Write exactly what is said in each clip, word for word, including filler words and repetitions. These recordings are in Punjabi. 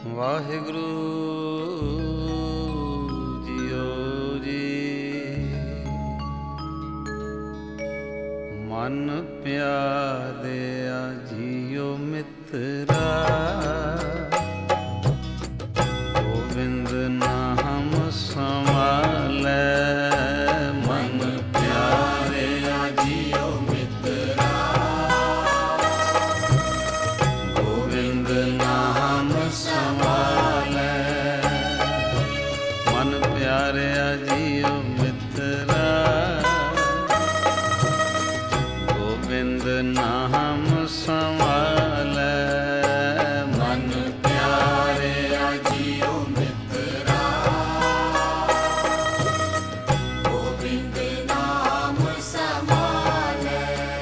ਵਾਹਿਗੁਰੂ ਜੀਓ ਜੀ। ਮਨ ਪਿਆਰਿਆ ਜੀਓ ਮਿੱਤਰਾ, ਗੋਬਿੰਦ ਨਾਮ ਸੰਭਾਲੈ। ਮਨ ਪਿਆਰਿਆ ਜੀਓ ਮਿੱਤਰਾ, ਗੋਬਿੰਦ ਨਾਮ ਸੰਭਾਲੈ। ਮਨ ਪਿਆਰਿਆ ਜੀਓ ਮਿੱਤਰਾ, ਗੋਬਿੰਦ ਨਾਮ ਸੰਭਾਲੈ। ਮਨ ਪਿਆਰਿਆ ਜੀਓ ਮਿੱਤਰਾ, ਗੋਬਿੰਦ ਨਾਮ ਸੰਭਾਲੈ।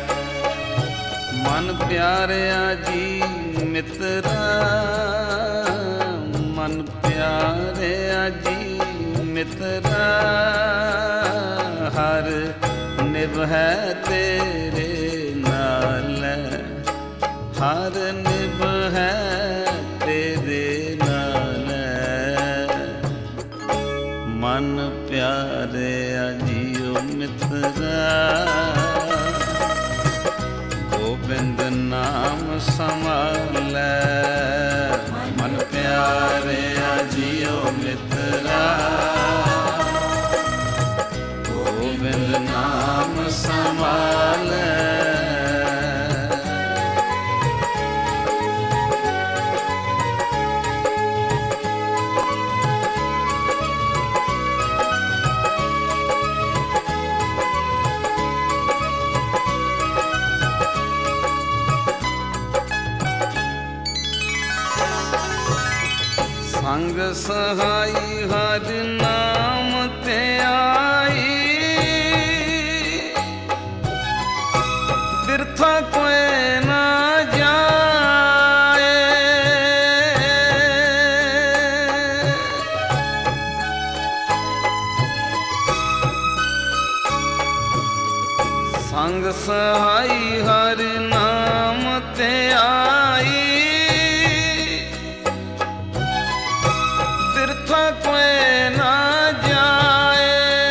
ਮਨ ਪਿਆਰਿਆ ਜੀ ਮਿੱਤਰਾ, ਮਨ ਪਿਆਰਿਆ ਜੀ ਮਿੱਤਰਾ, ਹਰ ਨਿਭੈ ਤੇਰੇ ਨਾਲ, ਹਰ ਨਿਭੈ ਤੇਰੇ ਨਾਲ। ਮਨ ਪਿਆਰਿਆ ਜੀਓ ਮਿੱਤਰਾ, ਗੋਬਿੰਦ ਨਾਮ ਸੰਭਾਲੈ। ਮਨ ਪਿਆਰਿਆ ਜੀਓ ਮਿੱਤਰਾ, ਗੋਬਿੰਦ ਨਾਮ ਸੰਭਾਲੈ। ਸੰਗ ਸਹਾਈ ਹਰ ਨਾਮ ਤੇ ਆਈ, ਬਿਰਥਾ ਕੋਈ ਨਾ ਜਾਏ। ਸੰਗ ਸਹਾਈ ਹਰ ਨਾਮ ਤੇ ਆਈ, ਕੋਈ ਨਾ ਜਾਏ।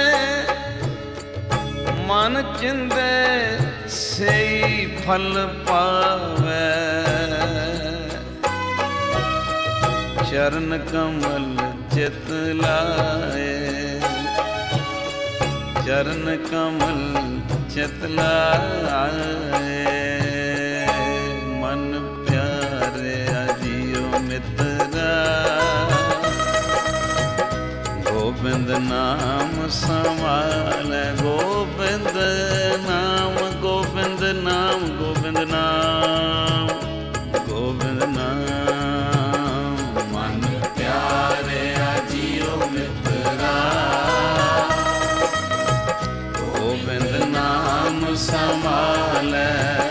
ਮਨ ਚਿੰਦੇ ਸਈ ਫਲ ਪਾਵੇ, ਚਰਨ ਕਮਲ ਚਿਤ ਲਾਏ। ਚਰਨ ਕਮਲ ਚਿਤ ਲਾਏ। ਮਨ ਪਿਆਰਿਆ ਜੀਓ ਮਿੱਤਰਾ, ਗੋਬਿੰਦ ਨਾਮ ਸੰਭਾਲੈ। ਗੋਬਿੰਦ ਨਾਮ, ਗੋਬਿੰਦ ਨਾਮ, ਗੋਬਿੰਦ ਨਾਮ, ਗੋਬਿੰਦ ਨਾਮ। ਮਨ ਪਿਆਰਿਆ ਜੀਓ ਮਿੱਤਰਾ, ਗੋਬਿੰਦ ਨਾਮ ਸੰਭਾਲੈ।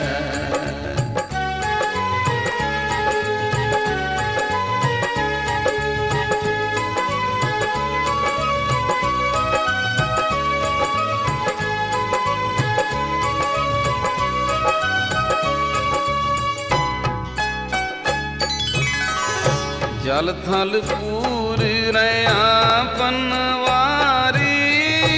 ਜਲ ਥਲ ਪੂਰ ਰਿਆ ਪਨਵਾਰੀ,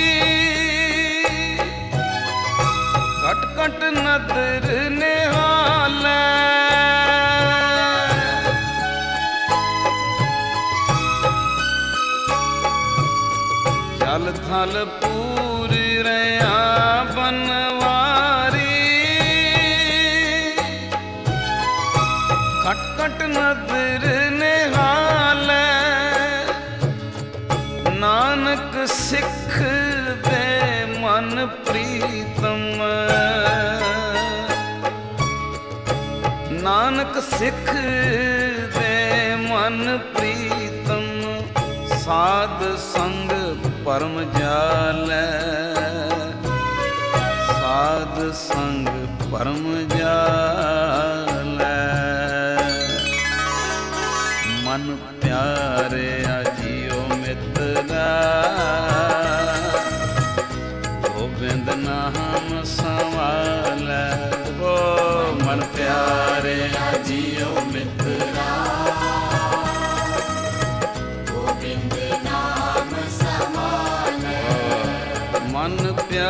ਘਟ ਘਟ ਨਦਰ ਨਿਹਾਲੈ। ਜਲ ਥਲ ਪੂਰ ਰਿਆ ਪਨਵਾਰੀ, ਘਟ ਘਟ ਨਦਰ ਨਿਹਾਲੈ। ਨਾਨਕ ਸਿੱਖ ਦੇ ਮਨ ਪ੍ਰੀਤਮ, ਨਾਨਕ ਸਿੱਖ ਦੇ ਮਨ ਪ੍ਰੀਤਮ। ਸਾਧ ਸੰਗ ਪਰਮ ਜਾਲੈ, ਸਾਧ ਸੰਗ ਪਰਮ ਜਾਲੈ। ਮਨ ਪਿਆਰਿਆ ਜੀਓ ਮਿੱਤਰਾ, ਗੋਬਿੰਦ ਨਾਮ ਸੰਭਾਲੈ। ਓ ਮਨ ਪਿਆਰਿਆ ਜੀਓ ਮਿੱਤਰਾ,